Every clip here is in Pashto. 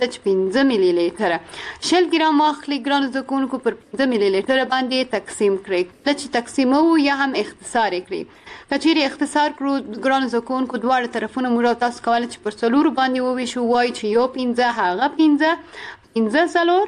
5 ملي لیټره 100 ګرام واخلي ګرانو زده کوونکو پر 5 ملي لیټره باندې تقسیم کړئ. کله چې تقسیمو یا هم اختصار کړئ. کچېرې اختصار کړو ګرانو زده کوونکو دواړه طرفونه موږ او تاسو کولی چې پر 4 باندې وویشو وایو چې یو 15 هغه 15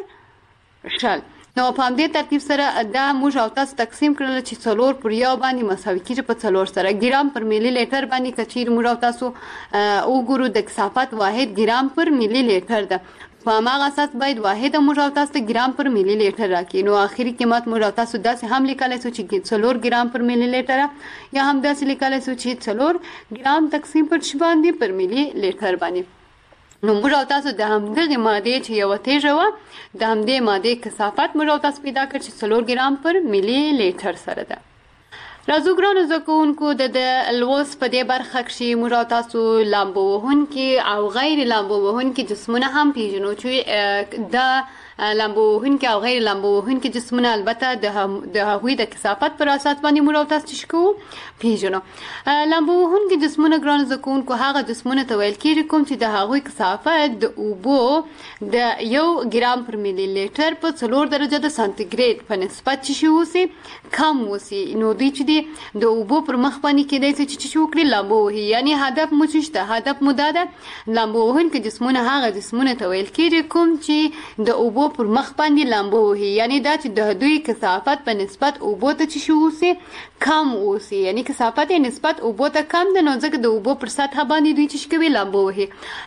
4 شل. نو په همدې ترتیب سره دا موږ او تاسو تقسیم کړل چې 4 پر یو باندې مساوي کېږي په 4 سره. ګرام پر ملي لیټر باندې کچېرې موږ او تاسو وګورو د کثافت واحد ګرام پر ملي لیټر ده. په هماغه اساس باید واحد موږ او تاسو ته ګرام پر ملي لیټر راکړي. نو آخري قیمت موږ او تاسو داسې هم لیکلی سو چې 4 ګرام پر ملي لیټر یا هم داسې لیکلی سو چې 4 ګرام تقسیم پر څه باندې پر ملي لیټر باندې. نو موږ او تاسو د همدغې مادې چې یوه تیږه وه د همدې مادې کثافت موږ او تاسو پیدا کړ چې 4 ګرام پر ملي لیټر سره ده. راځو ګرانو زده کوونکو د لوست په دې برخه کښې موږ او تاسو لامبو وهونکي او غیر لامبو وهونکي جسمونه هم پیژنو چې دا لامبو وهونکي او غیر لامبو وهونکي جسمونه البته د هغوی د کثافت پر اساس باندې موږ او تاسو څه کوو پیژنو. لامبو وهونکي جسمونه ګرانو زده کوونکو هغه جسمونه ته ویل کېږي کوم چې د هغوی کثافت د اوبو د 1 ګرام پر ملي لیټر په 4 درجه د سانتیګریډ په نسبت چې اوسي کم اوسي. نو دوی چې د اوبو پر مخ باندې کېدای شي چې وکړي لامبو وهي. یعنی هدف مو څه شته؟ هدف مو دا ده لامبو وهونکي جسمونه هغه جسمونه ته ویل کېږي کوم چې د اوبو پر مخ باندې لامبو وهي. یعنی دا چې د دوی کثافت په نسبت اوبو ته چې اوسي کم اوسي. یعنی کثافت یې نسبت اوبو ته کم ده نو ځکه د اوبو پر سطحه باندې دوی چې کوي لامبو وهي.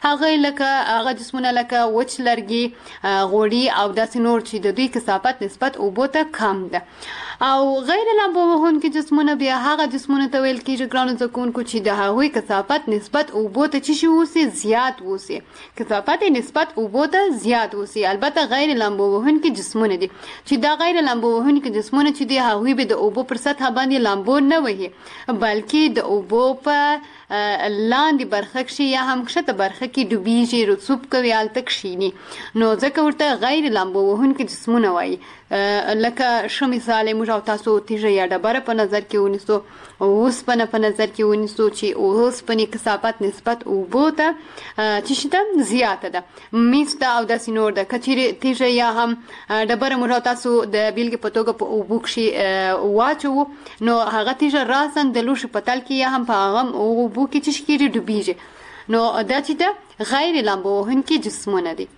هغه جسمونه لکه وچ لرګي غوړي او داسې نور چې د دوی کثافت نسبت اوبو ته کم ده. او غیر لامبو وهونکي جسمونه بیا هغه جسمونه ته ویل کېږي ګرانو زده کوونکو چې د هغوی کثافت نسبت اوبو ته چې اوسي زیات اوسي. کثافت یې نسبت اوبو ته زیات اوسي. البته غیر لامبو وهونکي جسمونه دي چې دا غیر لامبو وهونکي جسمونه چې دي هغوی به د اوبو پر سطحه باندې لامبو نه وهي بلکې د اوبو په لاندې برخه کښې یا هم کښته برخه کې ډوبېږي رسوب کوي هلته کښېني. نو ځکه ورته غیر لامبو وهونکي جسمونه وایي. لکه ښه مثال موږ او تاسو تیږه یا ډبره په نظر کې ونیسو اوسپنه په نظر کې ونیسو چې اوسپنې کثافت نسبت اوبو ته چې شته زیاته ده میز ته او داسې نور ده. که چیرې تیږه یا هم ډبره موږ او تاسو د بیلګې په توګه په اوبو کښې واچوو نو هغه تیږه راساً د لوښي په تل کې یا هم په هغه اوبو کې چې کېږي ډوبېږي. نو دا چې ده غیر لامبو وهونکي جسمونه دي.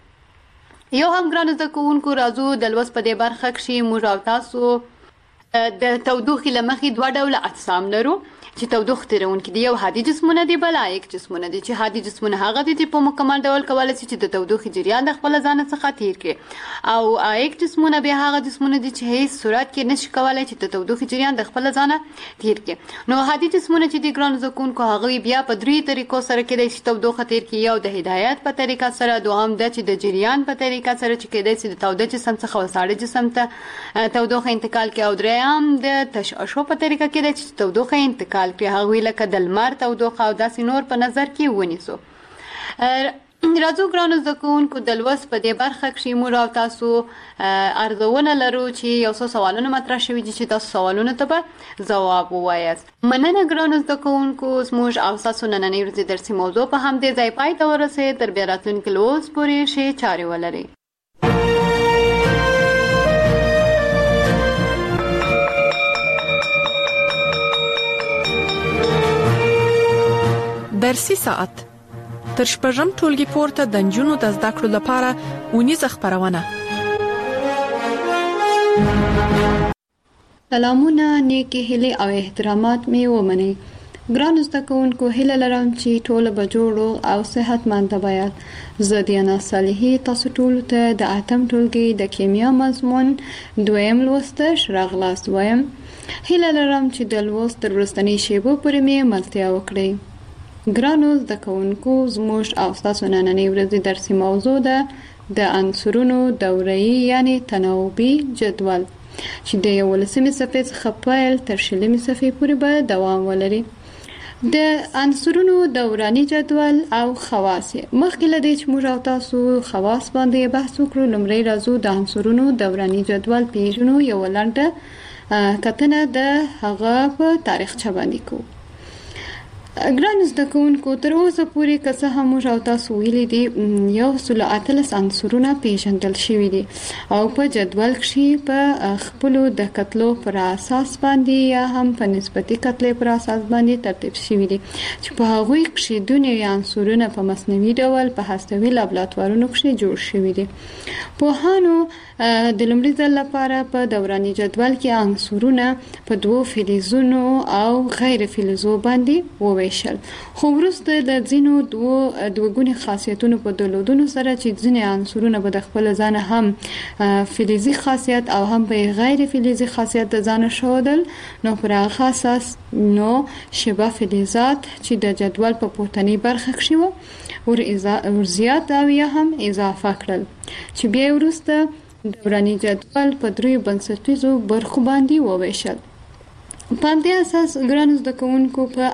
یو هم ګرانو زده کوونکو راځو د لوست په دې برخه کښې موږ او تاسو د تودوخې له مخې 2 ډوله اجسام لرو چې تودوخه تیرونکي دي. یو هادي جسمونه دي بل عایق جسمونه دي. چې هادي جسمونه هغه دي چې په مکمل ډول کولی شي چې د تودوخې جریان د خپله ځانه څخه تیر کړي. او عایق جسمونه بیا هغه جسمونه دي چې هیڅ صورت کې نشي کولی چې د تودوخې جریان د خپله ځانه تیر کړي. نو هادي جسمونه چې دي ګرانو زده کوونکو هغوی بیا په 3 طریقو سره کېدای شي تودوخه تیر کړي. یو د هدایت په طریقه سره، دوهم دا چې د جریان په طریقه سره چې کېدای شي د توده جسم څخه وساړه جسم ته تودوخه انتقال کړي. او دریم د تشعشع په طریقه کېدای شي تودوخه انتقال کړي. هغوی لکه د لمر تودوخه او داسې نور په نظر کې ونیسو. راځو ګرانو زده کوونکو د لوست په دې برخه کښې موږ او تاسو ارزونه لرو چې یو څو سوالونه مطرح شوي دي چې تاسو سوالونو ته به ځواب ووایاست. مننه ګرانو زده کوونکو زموږ او ستاسو نننۍ ورځې درسي موضوع په همدې ځای پای ته ورسېد. تر بیا راتلونکي لوست پورې ښې چارې ولرئ. درسي ساعت تر شپږم ټولګي پورته د نجونو د زده کړو لپاره اونیزه خپرونه. سلامونه، نیکې هیلې او احترامات مې ومنئ. ګرانو زده کوونکو، هیله لرم چې ټوله به جوړ او صحتمند وایاست. زه دیانا صالحي تاسو ټولو ته د 8م ټولګي د کیمیا مضمون 2م لوست راغلاست وایم. هیله لرم چې د لوست تر وروستنۍ شیبو پورې مې ملتیا وکړئ. ګرانو زده کوونکو، زموږ او ستاسو نننۍ ورځې درسي موضوع ده د عنصرونو دوره‌یي یعنی تناوبي جدول چې د 11مې صفحې څخه پیل تر 20مې صفحې پورې به دوام ولري. د عنصرونو دوراني جدول او خواص. مخکې له دې چې موږ او تاسو خواص باندې بحث وکړو، لومړی راځو د عنصرونو دوراني جدول پیژنو. یو لنډه کتنه د هغه په تاریخچه باندې کوو. ګران زده کوونکو تر اوسه پورې که څه هم موږ او تاسو ویلي دي 113 عنصرونه پیژندل شوي دي او په جدول کې په خپلو د کتلو پر اساس باندې یا هم په نسبتي کتلې پر اساس باندې ترتیب شوي دي چې په هغوی کې دنیوي عنصرونه په مصنوعي ډول په هستوي لابراتوارونو کې جوړ شوي دي. پوهانو د لومړي ځل لپاره په دوراني جدول کې عنصرونه په دوو فلزونو او غیر فلزو باندې وویشل، خو وروسته د ځینو دوه خاصیتونو په درلودونو سره چې ځینې عنصرونه به د خپل ځان هم فلزي خاصیت او هم په غیر فلزي خاصیت د ځان ښودل، نو پر هغه اساس نو شبه فلزات چې د جدول په پورتنۍ برخه کې وو ور زیات او یا هم اضافه کړل چې بیا وروسته دوراني جدول په دریو بنسټیزو برخو باندې وویشل. په دې اساس ګران زده کوونکو په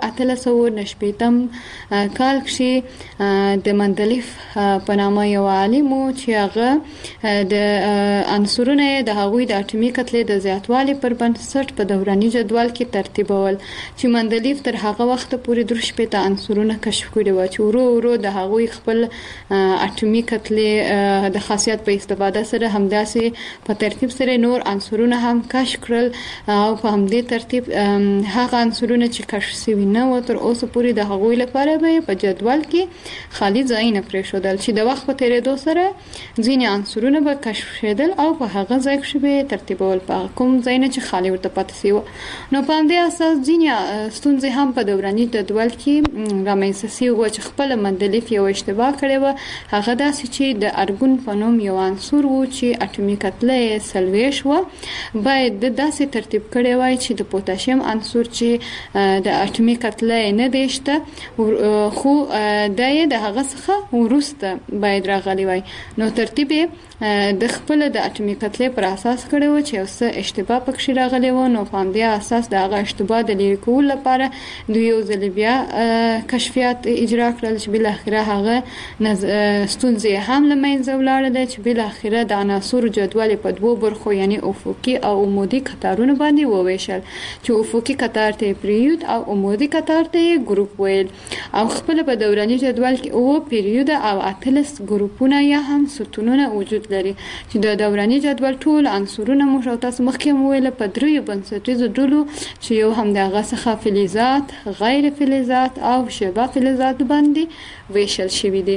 1890 کال کې د مندلیف په نامه یو عالم چې هغه د عنصرونو د هغوی د اټومي کتلې د زیاتوالي پر بنسټ په دوراني جدول کې ترتیبول چې مندلیف تر هغه وخت پورې 3 عنصرونه کشف کړي و چې ورو ورو د هغوی خپل اټومي کتلې د خاصیت په استفاده سره همداسې په ترتیب سره نور عنصرونه هم کشف کړل او په همدې ترتیب هغه عنصرونه چې کشف شوي نه و تر اوسه پورې د هغوی لپاره به په جدول کې خالي ځای نه پرېښودل چې د وخت په تیریدو سره ځینې عنصرونه به کشف شېدل او په هغه ځای کې به ترتیبول په کوم ځای نه چې خالي ورته پاتې شوی. نو په همدې اساس ځینې ستونزې هم په دوراني جدول کې رامنځته شوي و چې خپل مندلیف یو اشتباه کړی و، هغه داسې چې د ارګون په نوم یو عنصر و چې اټومي کتله یې 40 و باید داسې ترتیب کړی وای چې د پوتاشیم عنصر چې د اټومي کتله نه دیشته خو دا یې د هغه څخه وروسته باید راغلی وای. نو ترتیب د خپل د اټومي کتلې پر اساس کړی و چې اوس اشتباه پکې راغلی و. نو په همدې اساس د هغه اشتباه د لرې کولو لپاره دوی یو ځل بیا کشفیات اجرا کړل چې بل اخره هغه ستونزې هم له منځه ولاړل چې بل اخره د عناصر جدول په دوه برخو یعنی افقي او عمودي کتارونو باندې وویشل چې افقي کتار ته پیریود او عمودي کتار ته ګروپ ویل او خپل په دوراني جدول کې او پیریود او اتلس ګروپونه یا هم ستونونه وجود لري چې د دوراني جدول ټول عنصرونه موږ او تاسو مخکې ویل په دریو بنسټیزو ډلو چې یو هم دغه څخه فلزات، غیر فلزات او شبه فلزات باندې ویشل شوی دي.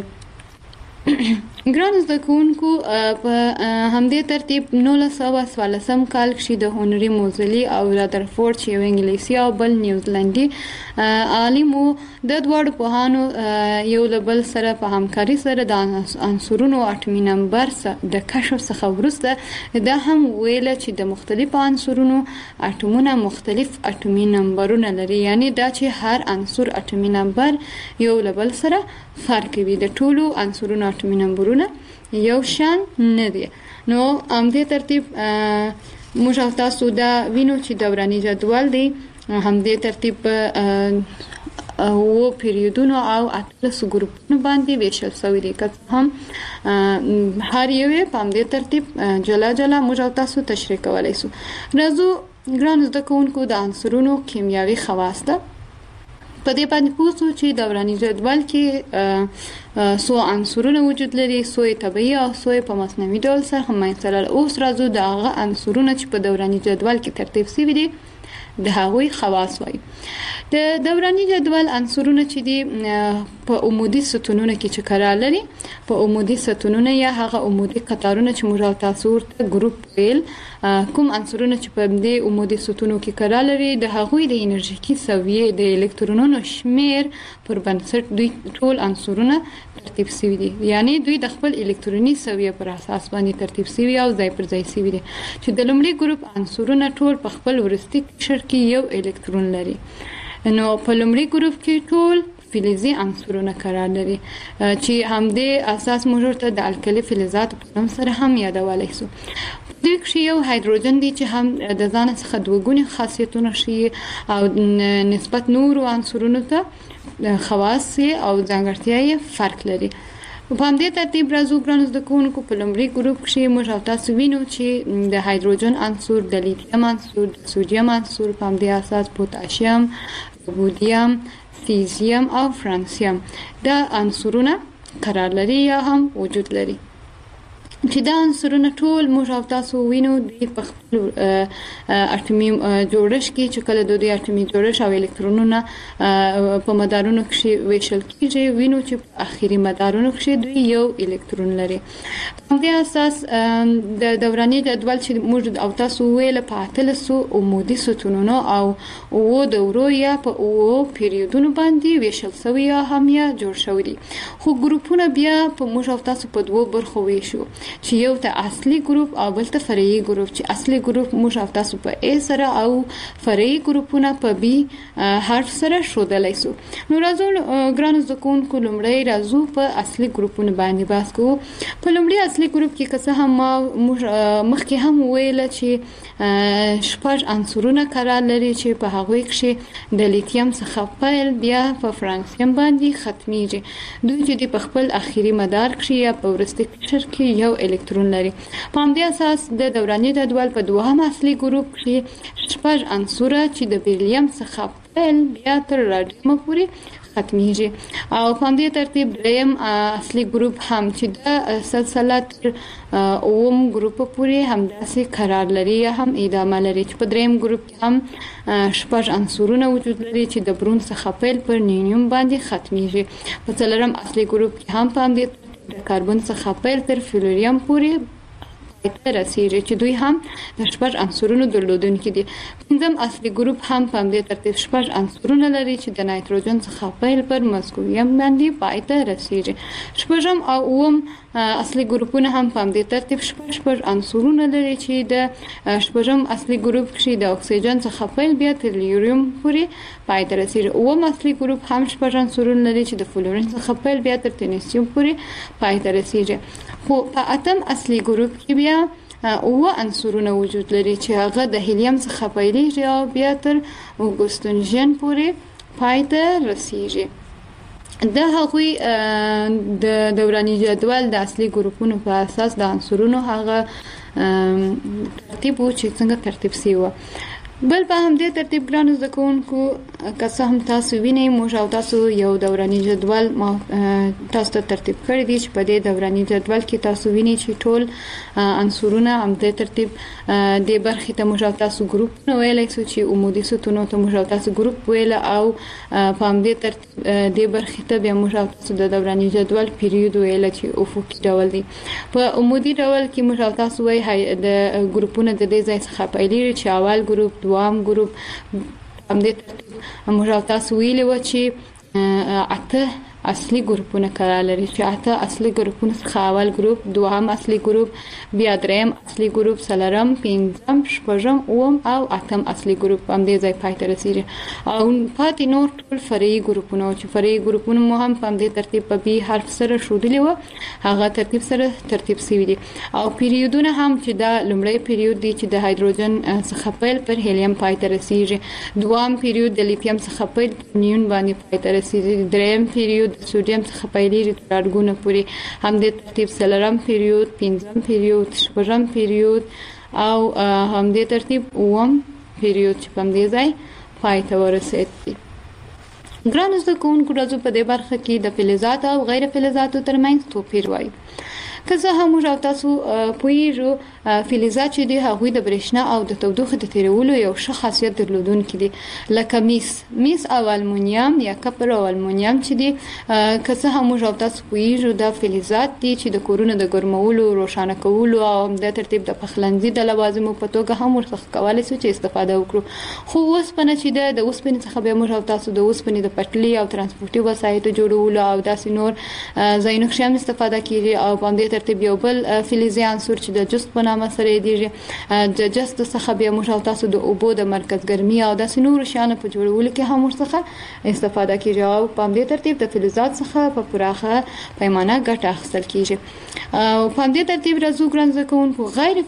ګران زده کوونکو په همدې ترتیب 1914 کال کې د هنري موزلي او رادرفورد چې یو انګلیسي او بل نیوزیلندي عالم د دوړ پوهانو یو بل سره په همکاري سره د عنصرونو اټومي نمبر د کشف څخه وروسته دا هم ویل چې د مختلفو عنصرونو اټومونه مختلف اټومي نمبرونه لري، یعنی دا چې هر عنصر اټومي نمبر یو بل سره فرق کوي، د ټولو عنصرونو اټومي نمبرونه یو شان نه دي. نو همدې ترتیب موږ او تاسو دا وینو چې دوراني جدول دی همدې ترتیب او پیریودونو او اتلس ګروپونو باندې ویشل شوی دی که هم هر یو په همدې ترتیب جلا جلا موږ او تاسو تشریح کولی شو. راځو ګران زده کوونکو د عنصرونو کیمیاوي خواص ده په دې باندې پوښتنه چې دوراني جدول کې څو عنصرونه وجود لري، څو طبيعي او څو په مصنوعي ډول سره هم مثلا اوس راځو د هغه عنصرونه چې په دوراني جدول کې ترتیب شوي دي د هغوی خواص وایي. د دوراني جدول عنصرونه چې دي په عمودي ستونونو کې چې قرار لري، په عمودي ستونونه یا هغه عمودي قطارونه چې موږ تاسو ورته ګروپ ویل، کوم عنصرونه چې په دې عمودي ستونو کې قرار لري د هغوی د انرژیکي سویې د الکترونونو شمیر پر بنسټ دوی ټول عنصرونه ترتیب شوي دي، یعنی دوی د خپل الکتروني سویې پر اساس باندې ترتیب شوي او ځای پر ځای شوي دي چې د لومړي ګروپ عنصرونه ټول په خپل وروستي قشر کې یو الکترون لري. نو په لومړي ګروپ کې ټول فلزي عنصرونه قرار لري چې همدې اساس موږ ورته د الکلي فلزات په نوم سره هم یادولی شو. دوی کې یو هایدروجن دی چې هم د ځان څخه دوه خاصیتونه شي او نسبت نورو عنصرونو ته خواص او ځانګړتیاوې فرق لري. په همدې ترتیب راځو ګرانو زده کوونکو په لومړي ګروپ کې موږ او تاسو وینو چې د هایدروجن عنصر، د لیتیم عنصر، د سوډیم عنصر، په همدې اساس پوتاشیم، رودیم، فیزیم او فرانسیم دا عنصرونه قرار لري یا هم وجود لري چې دا عنصرونه ټول موږ او تاسو وینو د خپل اټومي جوړښت کې چې کله د اټومي جوړښت او الکترونونه په مدارونو کې ویشل کېږي وینو چې اخیری مدارونو کې دوی یو الکترون لري. په دې اساس د دوراني جدول چې موږ او تاسو ویل په 800 عمودي ستونونو او دورو یا په پیریودونو باندې ویشل شوی یا هم یا جوړ شوی دي. خو ګروپونه بیا په موږ او تاسو په دوه برخو ویشو چې یو ته اصلي ګروپ او بل ته فرعي ګروپ چې اصلي ګروپ موږ او تاسو په A سره او فرعي ګروپونه په B حرف سره ښودلای شو. نو راځو ګرانو زده کوونکو لومړی راځو په اصلي ګروپونو باندې بحث کوو. په لومړي اصلي ګروپ کې که څه هم موږ مخکې هم ویل چې شپږ عنصرونه قرار لري چې په هغوی کې د لیتیم څخه پیل بیا په فرانسیم باندې ختمیږي. دوی چې په خپل اخیری مدار کې یا په وروستي قشر کې یو الکترون لري. په همدې اساس د دوراني جدول په دوهم اصلي ګروپ کې شپږ عنصره چې د بیریم څخه پیل بیا تر راډیوم پورې ختمیږي او په همدې ترتیب دریم اصلي ګروپ هم چې د سلسله تر اوم ګروپ پورې همداسې قرار لري یا هم ادامه لري چې په دریم ګروپ کې هم شپږ عنصرونه وجود لري چې د برون څخه پیل پر نیونیم باندې ختمیږي. په څلورم اصلي ګروپ کې هم په همدې د کاربن څخه پیل تر فلوریم پورې ته رسیږي چې دوی هم د شپږ عنصرونو درلودونکي دي. پنځم اصلي ګروپ هم په همدې ترتیب شپږ عنصرونه لري چې د نایتروجن څخه پیل پر مسکویم باندې پای ته رسیږي. شپږم او اووم اصلي ګروپونه هم په همدې ترتیب شپږ عنصرونه لري چې د شپږم اصلي ګروپ کې د اکسیجن څخه پیل بیا تر لیوریم پورې پای ته رسیږي. اووم اصلي ګروپ هم شپږ عنصرونه لري چې د فلورین څخه پیل بیا تر تنیسیم پورې پای ته رسیږي. خو په اتم اصلي ګروپ کې بیا اوه عنصرونه وجود لري چې هغه د هیلیم څخه پیلېږي او بیا تر اګوستنجن پورې پای ته رسیږي. د هغوی د دوراني جدول د اصلي ګروپونو په اساس د عنصرونو هغه ترتیب و چې څنګه ترتیب شوی و. بل په همدې ترتیب ګرانو زده کوونکو که څه هم تاسو وینئ موږ او تاسو یو دوراني جدول تاسو ته ترتیب کړی دی چې په دې دوراني جدول کې تاسو وینئ چې ټول عنصرونه همدې ترتیب د برخې ته موږ او تاسو ګروپ ویلی شو چې عمودي ستونو ته موږ او تاسو ګروپ ویل او په همدې ترتیب د برخې ته بیا موږ او تاسو د دوراني جدول پیریود ویل چې افقي ډول دی. په عمودي ډول کې موږ او تاسو وایي د ګروپونه د دې ځای څخه پیلېږي چې اول ګروپ دوام ګروپ همدې ترتیب موږ او تاسو ویلي و چې اته اصلي ګروپونه قرار لري چې اته اصلي ګروپونه څخه اول ګروپ دوهم اصلي ګروپ بیا دریم اصلي ګروپ څلورم پنځم شپږم اووم او اتم اصلي ګروپ همدې ځای پای ته رسیږي او پاتې نور ټول فرعي ګروپونه چې فرعي ګروپونه مو هم په همدې ترتیب په بي حرف سره ښودلي و هغه ترتیب سره ترتیب شوي دي. او پیریودونه هم چې دا لومړی پیریود دی چې د هایدروجن څخه پیل پر هیلیم پای ته رسیږي. دوام پیریود د لیتیم څخه پیل نیون باندې پای ته رسیږي. دریم پیریود د سودیم څخه پیلېږي تر اډګونه پورې همدې ترتیب څلورم پیریود پنځم پیریود شپږم پیریود او همدې ترتیب اووم پیریود چې په همدې ځای پای ته ورسېد. ګرانو زده کوونکو راځو په دې برخه کې د فلزات او غیر فلزاتو ترمنځ توپیر وایو. که څه هم موږ او تاسو پوهیږو فلزات چې دي هغوی د برېښنا او د تودوخې د تیرولو یو ښه خاصیت درلودونکي دي لکه میس او المونیم یا کپر او المونیم چې دي. که څه هم موږ او تاسو پوهیږو دا فلزات دي چې د کورونو د ګرمولو روښانه کولو او د ترتیب د پخلنځي د لوازمو په توګه هم ورڅخه کولی شو چې استفاده وکړو. خو اوسپنه چې د اوسپنې څخه بیا موږ او تاسو د اوسپنې د پټلۍ او ترانسپورتي وسایطو جوړولو او داسې نور ځایونو کې هم استفاده کیږي او په همدې ترتیب یو بل فلزي عنصر چې د جست په نامه سره یادیږي د جست څخه بیا موږ او تاسو د اوبو د مرکز ګرمي او داسې نورو شیانو په جوړولو کې هم ورڅخه استفاده کیږي او په همدې ترتیب د فلزات څخه په پراخه پیمانه ګټه اخیستل کیږي. او په همدې ترتیب راځو ګران زده کوونکو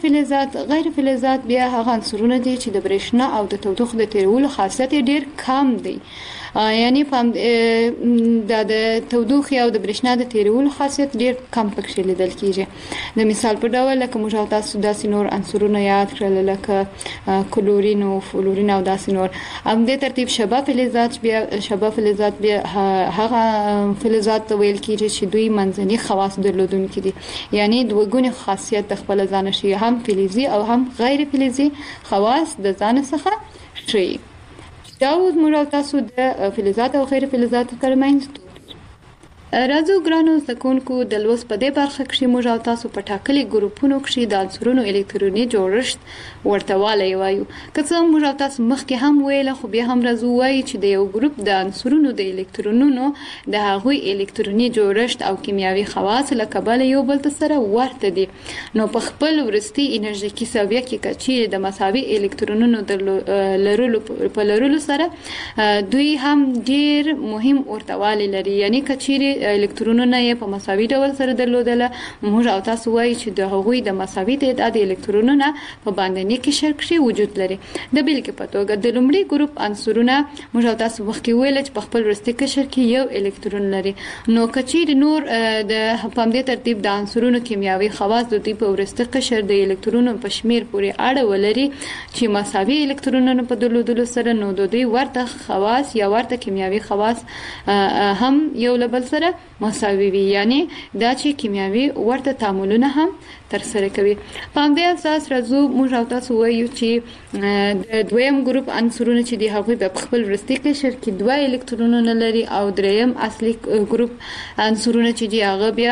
غیر فلزات بیا هغه عنصرونه دي چې د برېښنا او د تودوخې د تیرولو خاصیت ډیر کم دی یعنی د تودوخې او د برېښنا د تیرولو خاصیت ډیر کم پکې لیدل کیږي. د مثال په ډول لکه موږ تاسو داسې نور عنصرونه یاد کړل لکه کلورین او فلورین او داسې نور. د ترتیب شبه فلزات بیا هغه فلزات ویل کیږي چې دوی منځني خواص درلودونکي دي، یعنی دوه ګونی خاصیت د خپل ځان شي، هم فلزي او هم غیر فلزي خواص د ځان څخه شي. دا موږ تاسو د فلزات او غیر فلزات ترمنځ راځو ګرانو زده‌کوونکو د لوست په دې برخه کې موږ تاسو په ټاکلي ګروپونو کې د عنصرونو الکتروني جوړښت ورته والی وایو. که څه موږ تاسو مخکې هم ویل خو بیا هم راځو وایي چې د یو ګروپ د عنصرونو د الکترونونو د هغوی الکتروني جوړښت او کیمیاوي خواص له کبله یو بل سره ورته دي. نو په خپل وروستي انرژیکي ساویه کې چې د مساوي الکترونونو د لرلو سره دوی هم ډیر مهم ورته والی لري، یعنی کچېرې الکترونونه یې په مساوي ډول سره درلودله موږ او تاسو وایي چې د هغوی د مساوي تعداد الکترونونه په باندني قشر کې وجود لري. د بیلګې په توګه د لومړي ګروپ عنصرونه موږ او تاسو مخکې ویل چې په خپل وروستي قشر کې یو الکترون لري. نو کچېرې نور د په همدې ترتیب د عنصرونو کیمیاوي خواص د دوی په وروستي قشر د الکترونونو په شمیر پورې اړه ولري چې مساوي الکترونونه په درلودلو سره نو د دوی ورته خواص یا ورته کیمیاوي خواص هم یو له بل سره مساوي وي، یعنی دا چې کیمیاوي ورته تعاملونه هم تر سره کوي. په همدې اساس راځو موږ او تاسو وایو چې د دویم ګروپ عنصرونه چې دی هغوی په خپل وروستي قشر کې دوه الکترونونه لري او دریم اصلي ګروپ عنصرونه چې دی هغه بیا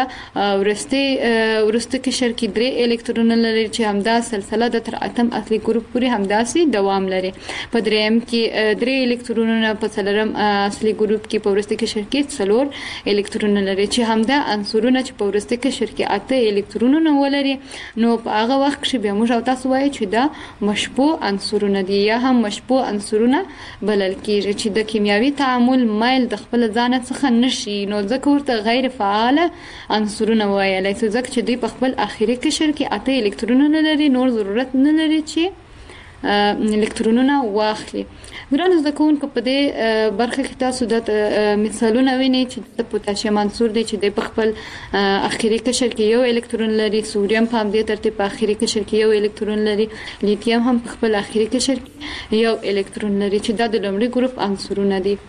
وروستي قشر کې درې الکترونونه لري چې همدا سلسله د تر اتم اصلي ګروپ پورې همداسې دوام لري. په دریم کې درې الکترونونه، په څلورم اصلي ګروپ کې په وروستي قشر کې څلور الکترونونه لري چې همدا عنصرونه چې په وروستي قشر کې اته الکترونونه ولري. نو په هغه وخت کې بیا موږ او تاسو وایو چې دا مشبوع عنصرونه دي یا هم مشبوع عنصرونه بلل کیږي چې د کیمیاوي تعامل مایل د خپل ځان څخه نشي، نو ځکه ورته غیر فعال عنصرونه وایي، ځکه چې دوی په خپل اخري قشر کې اته الکترونونه لري، نور ضرورت نه لري چې الکترونونه واخلي. ګرانو زده‌کوونکو په دې برخه کې تاسو د مثالونه وینئ چې د پوتاشیم عنصر دی چې د په خپل اخري قشر کې یو الکترون لري، سوډیم په همدې ترتیب په اخري قشر کې یو الکترون لري، لیتیم هم په خپل اخري قشر کې یو الکترون لري چې دا د لومړي ګروپ عنصرونه دي.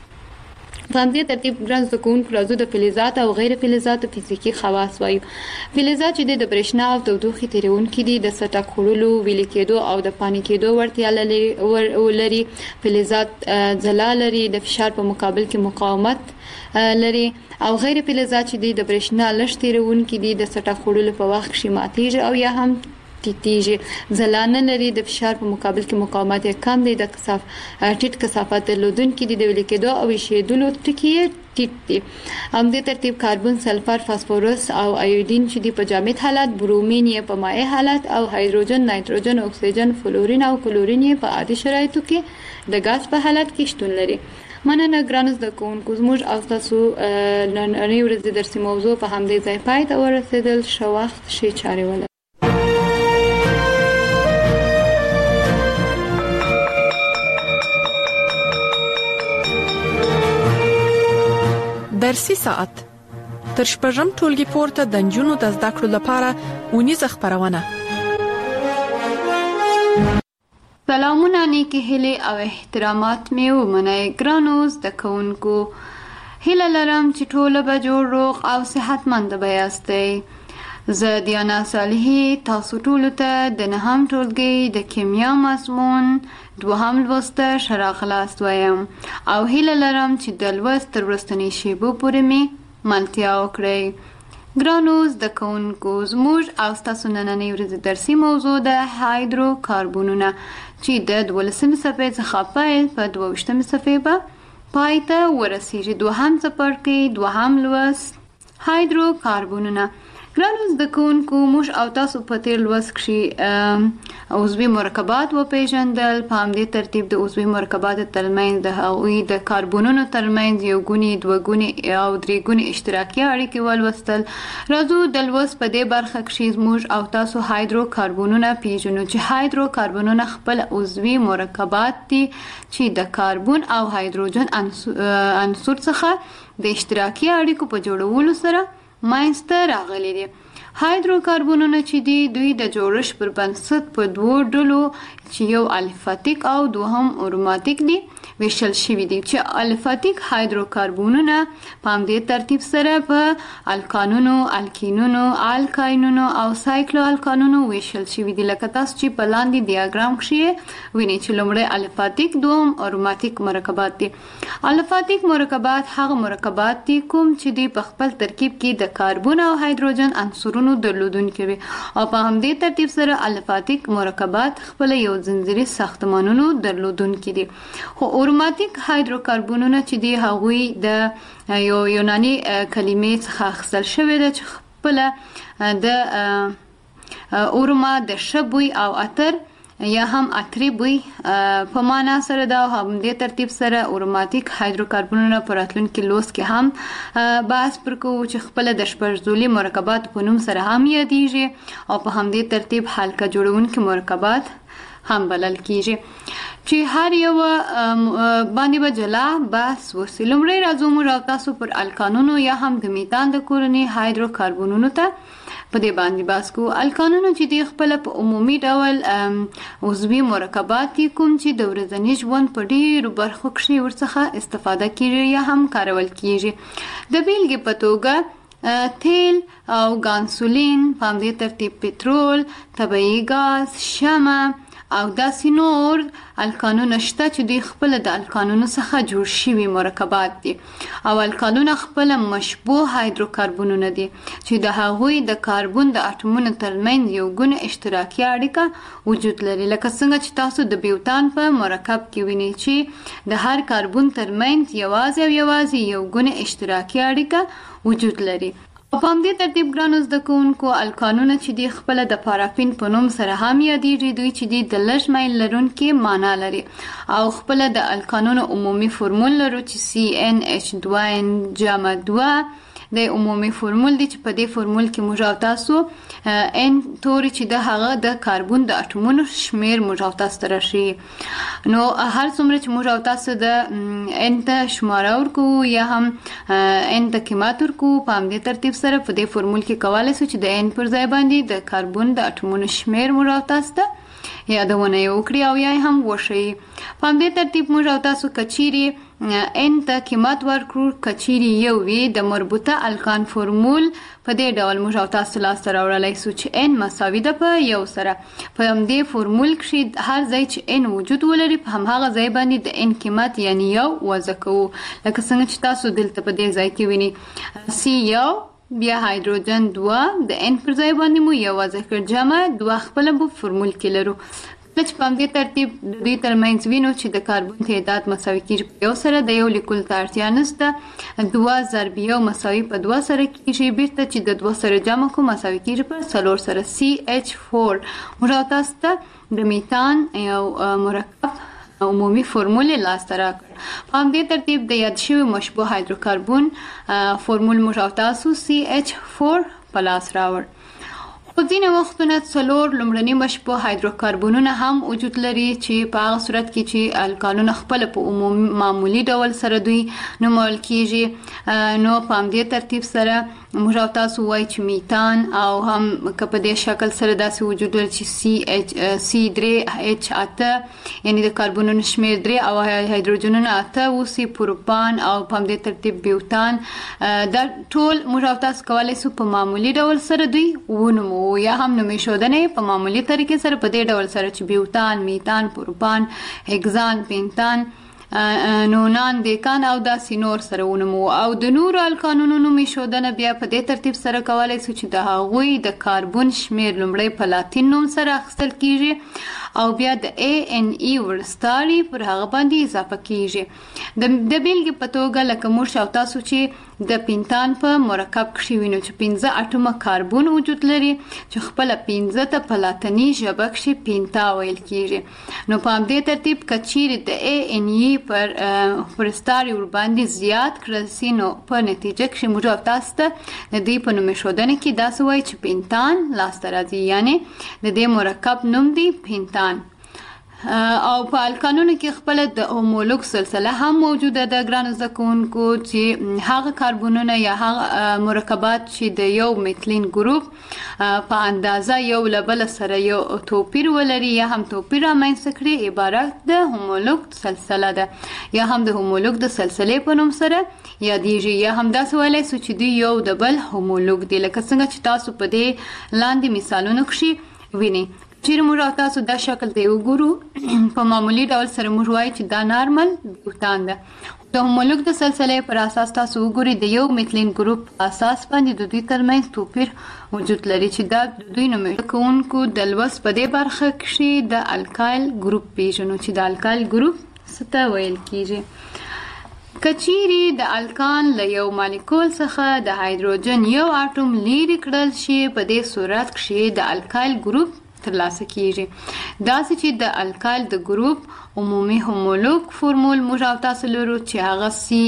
په همدې ترتیب ګران زده‌کوونکو راځو د فلزات او غیر فلزاتو فزیکي خواص وایو. فلزات چې د برېښنا او تودوخې تیرونکي دي، د سطح خوړلو، ویلې کېدو او د پانې کېدو وړتیا لري. فلزات ځلا لري، د فشار په مقابل کې مقاومت لري، او غیر فلزات چې د برېښنا لږ تیرونکي دي، د سطح خوړلو په وخت کې ماتېږي او یا هم ټیټیږي. ځلانه لري، د فشار په مقابل کې مقاومت یې کم دی، د ټیټ کثافت درلودونکي دي، د ویلې کېدو او ایشېدلو ټکي یې ټیټ دي. همدې ترتیب کاربن، سلفر، فاسفورس او ایودین چې دی په جامد حالت، برومین یې په مائع حالت او هایدروجن، نایتروجن، اکسیجن، فلورین او کلورین یې په عادي شرایطو کې د غاز په حالت کې شتون لري. مننه ګرانو زده‌کوونکو، زموږ او تاسو نننۍ ورځې درسي موضوع په همدې ځای پای ته ورسېدل. ښه وخت، ښې چارې ولرئ. درسي ساعت تر شپږم ټولګي پورته د نجونو د زده کړو لپاره اونیزه خبرونه. سلامونه، نیکی هیلې او احترامات مې ومنئ. ګرانو زده‌کوونکو، هیله لرم چې ټول به جوړ، روغ او صحتمند به یاستئ. زه دیانا صالحي تاسو ټولو ته د نهم ټولګي د کیمیا مضمون دوهم لوست ښه راغلاست وایم او هیله لرم چې د لوست تر وروستنۍ شیبو پورې مې ملتیا وکړئ. ګرانو زده‌کوونکو، زموږ او ستاسو نننۍ ورځې درسي موضوع د هایدرو کاربونونه چې د 12مې صفحې څخه پیل په 22مې صفحې به پای ته ورسیږي. دوهم څپرکی، دوهم لوست، هایدرو کاربونونه. ګرانو زده کوونکو موږ او تاسو په تیر لوست کې عضوي مرکبات وپېژندل. په همدې ترتیب د عضوي مرکباتو ترمنځ د هغوی د کاربونونو ترمنځ یو ګونی، دوه ګونی او درې ګونی اشتراکي اړیکې ولوستل. راځو د لوست په دې برخه کې موږ او تاسو هایدرو کاربونونه پیژنو چې هایدرو کاربونونه خپل عضوي مرکبات دي چې د کاربون او هایدروجن عنصر څخه د اشتراکي اړیکو په جوړولو سره منځته راغلي دي. هایدروکاربونونه چې دي دوی د جوړښت پر بنسټ په دوو ډلو چې یو الفاتیک او دوهم اروماتیک دي ویشل شوي دي، چې الفاتیک هایدروکاربونونه په همدې ترتیب سره په الکانونو، الکینونو، الکاینونو او سایکلو الکانونو ویشل شوي دي. لکه تاسو چې په لاندې ډیاګرام کې وینئ چې لومړی الفاتیک، دوم اروماتیک مرکبات دي. الفاتیک مرکبات هغه مرکبات دي کوم چې دوی په خپل ترکیب کې د کاربون او هایدروجن عنصرونو درلودونکي وي، او په همدې ترتیب سره الفاتیک مرکبات خپل یو ځنځیري ساختمانونو درلودونکي دي. خو اروماتیک هایدروکاربونونه چې دي هغوی د یو یوناني کلمې څخه اخیستل شوی ده چې خپل د اوروما د ښه بوی او عطر یا هم عطري بوی په معنا سره ده. همدې ترتیب سره اروماتیک هایدروکاربونونه په راتلونکي لوست کې هم بحث پر کوو چې خپل د شپږزولي مرکبات په نوم سره هم یادیږي او په همدې ترتیب حلقه جوړونکي مرکبات هم بلل کیږي، چې هر یو باندې به جلا بحث وشي. لومړی راځو موږ او تاسو پر الکانونو یا هم د میتان د کورنۍ هایدروکاربونونو ته په دې باندې بحث کوو. الکانونو چې دی خپل په عمومي ډول عضوي مرکبات دي کوم چې د ورځني ژوند په ډیرو برخو کې ورڅخه استفاده کیږي یا هم کارول کیږي. د بیلګې په توګه تیل او ګانسولین، په همدې ترتیب پټرول، طبیعي ګاز، شمع او داسې نور الکانونه شته چې دوی خپل د الکانونو څخه جوړ شوي مرکبات دي. او الکانونه خپل مشبوه هایدروکاربونونه دي چې د هغوی د کاربون د اټومونو ترمنځ یو ګونه اشتراکي اړیکه وجود لري. لکه څنګه چې تاسو د بیوتان په مرکب کې وینئ چې د هر کاربون ترمنځ یوازې یو ګونه اشتراکي اړیکه وجود لري. په همدې ترتیب ګرانو زده کوونکو الکانونه چې دی خپل د پارافین په نوم سره هم یادیږي، دوی چې دی د لږ میل لرونکي معنا لري او خپل د الکانونو عمومي فورمول لرو چې CnH2n جمع 2 د عمومي فورمول دی چې په دې فورمول کې موږ او تاسو ان توري چې د هغه د کاربون د اټومونو شمیر موږ او تاسو ته راشي. نو هر څومره چې موږ او تاسو د ان ته شماره ورکو یا هم ان ته قیمت ورکو، په همدې ترتیب سره په دې فورمول کې کولای شو چې د ان پر ځای باندې د کاربون د اټومونو شمیر موږ او تاسو ته یادونه وکړي او یا هم وښیي. په همدې ترتیب موږ او تاسو کچيري ان ته قیمت ورکړو، کچيري یو وي د مربوطه الکان فورمول په دې ډول موږ او تاسو لاسته راوړلای شو چې ان مساوي ده په یو سره. په همدې فورمول کې هر ځای چې ان وجود ولري په هماغه ځای باندې د ان قیمت یعنی یو وضع کوو. لکه څنګه چې تاسو دلته په دې ځای کې وینئ سی یو، بیا هایدروجن 2 د ان پر ځای باندې مو یو وضع کړ، جمع 2 خپل په فورمول کې لرو. چې په همدې ترتیب د دوی ترمنځ وینو چې د کاربون تعداد مساوي کیږي یو سره، د یو لیکلو ته اړتیا نشته. 2 ضرب یو مساوي په 2 سره کیږي، بیرته چې د 2 سره جمع کو مساوي کیږي په 4 سره. CH4 موږ تاسو ته د میتان یو مرکب عمومي فورمول لاسته راکړ. په همدې ترتیب د یاد شوي مشبوه هایدروکاربون فورمول موږ تاسو CH4 په لاس راوړ. خو ځینې وختونه څلور لومړني مشبوه هایدروکاربونونه هم وجود لري چې په هغه صورت کې چې الکانونه خپل په معمولي ډول سره دوی نومول کیږي. نو په همدې ترتیب سره موږ تاسو وایي چې میتان او هم که په دې شکل سره داسې وجود لري چې C3H8 یعنی د کاربونونو شمیر 3 او هایدروجنونه 8 اوسي، پروپان او په همدې ترتیب بیوتان. دا ټول موږ تاسو کولای شو په معمولي ډول سره دوی ونومو یا هم نومي شودنې په معمولي طریقې سره په دې ډول سره چې بیوتان، میتان، پروپان، هگزان، پینتان، نونان، دیکان او داسې نور سره ونومو. او د نورو الکانونو نومي شودنه بیا په دې ترتیب سره کولای شو چې د هغوی د کاربون شمیر لومړی په لاتین نوم سره اخیستل کیږي او بیا د ANE ورستاري پر هغه باندې اضافه کیږي. د بیلګې په توګه لکه موږ او تاسو چې د پینتان په مرکب کې وینو چې 15 اتومه کاربن وجود لري چې خپل 15 ته په لاتینی ژبه کې پینتا ویل کیږي. نو په همدې ترتیب کچیر د ANE پر ستاري ور باندې زیات کړل سي نو په نتیجه کې موږ تاسو ته د دې په نوم شودنه کې دا سوي چې پینتان لاسته راځي، یعنی د دې مرکب نوم دی پینتان. او په الکانونو کې خپل د هومولوګ سلسله هم موجوده ده ګرانو زده کوونکو چې هغه کاربونونه یا هغه مرکبات چې د یو میتلین ګروپ په اندازه یو له بل سره یو توپیر ولري یا هم توپیر رامنځته کړي عبارت د هومولوګ سلسله ده یا هم د هومولوګ د سلسلې په نوم سره یادېږي یا هم داسې ویلی سو چې دوی یو د بل هومولوګ دي، لکه څنګه چې تاسو په دې لاندې مثالونو کې وینئ. چیرې موږ تاسو دا شکل دی وګورو په معمولی ډول سره موږ وایو چې دا نارمل بوتان ده. د هومولوګ د سلسلې پر اساس تاسو وګورئ د یو میتلین ګروپ اساس باندې د دوی ترمنځ توپیر وجود لري چې دا د دوی نومېږي کوونکو د لوست په دې برخه کې د الکایل ګروپ پیژنو چې د الکایل ګروپ څه ته ویل کیږي. کچيري د الکان له یو مالیکول څخه د هایدروجن یو اټوم لري کړل شي په دې صورت کې د الکایل ګروپ ترلاسه کیږي. داسې چې د الکایل د ګروپ عمومي هومولوګ فورمول موږ تاسو لرو چې هغه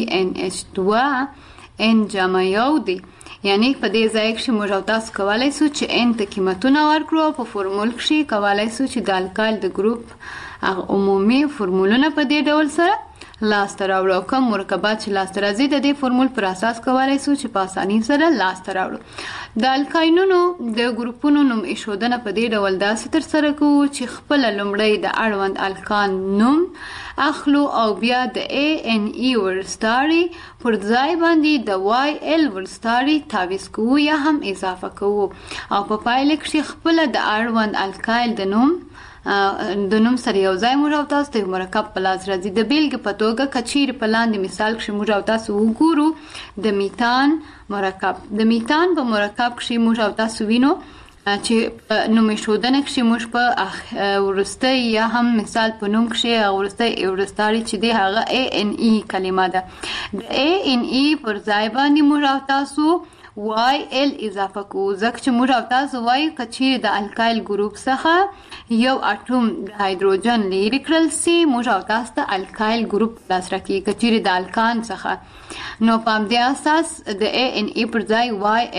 CnH2 N جمع یو دی، یعنی په دې ځای کې موږ تاسو کولای شو چې N ته قیمتونه ورکړو په فورمول کې کولای شو چې د الکایل د ګروپ هغه عمومي فورمولونه په دې ډول سره لاسته راوړو. کوم مرکبات چې لاسته راځي د دې فورمول پر اساس کولای شو چې په اسانۍ سره لاسته راوړو. د الکاینونو د ګروپونو نوم ایښودنه په دې ډول داسې ترسره کوو چې خپل لومړی د اړوند الکان نوم اخلو او بیا د ANE ورستاري پر ځای باندې د YL ورستاري تعویض کوو یا هم اضافه کوو او په پایله کې خپل د اړوند الکایل د نوم سره یو ځای موږ تاسو ته مرکب په لاس راځي. د بیلګې په توګه کچیر په لاندې مثال کې موږ تاسو وګورو د میتان مرکب. د میتان په مرکب کې موږ تاسو وینو چې نوم ایښودنه کې موږ په ورسته یا هم مثال په نوم کې ورسته ورستاري چې دی هغه ANE کلمه ده. د ANE پر ځای باندې موږ تاسو YL اضافه کوو ځکه چې موږ تاسو وایو کچیر د الکایل ګروپ څخه یو اټوم د هایدروجن لري کړل سي موږ تاسو ته الکایل ګروپ لاس راکړي کچیر د الکان څخه. نو په دې اساس د ANE پر ځای